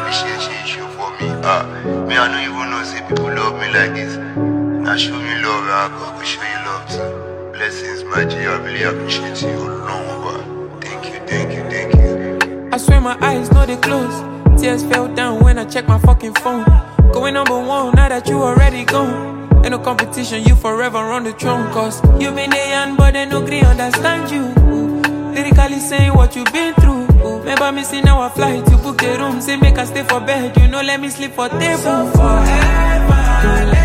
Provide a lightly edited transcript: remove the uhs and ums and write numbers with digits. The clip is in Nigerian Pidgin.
appreciate you show for me. Me I don't even know say people love me like this. Now show me love, God will show you love too. Blessings, my G, I really appreciate you long. Thank you, thank you, thank you. I swear my eyes know they close. Tears fell down when I checked my fucking phone. Going #1 now that you already gone. Ain't no competition, you forever on the throne. Cause you been there young, but they no agree understand you. Lyrically saying what you been through. Remember me see now I fly to book a room. Say make I stay for bed, you know let me sleep for table. So forever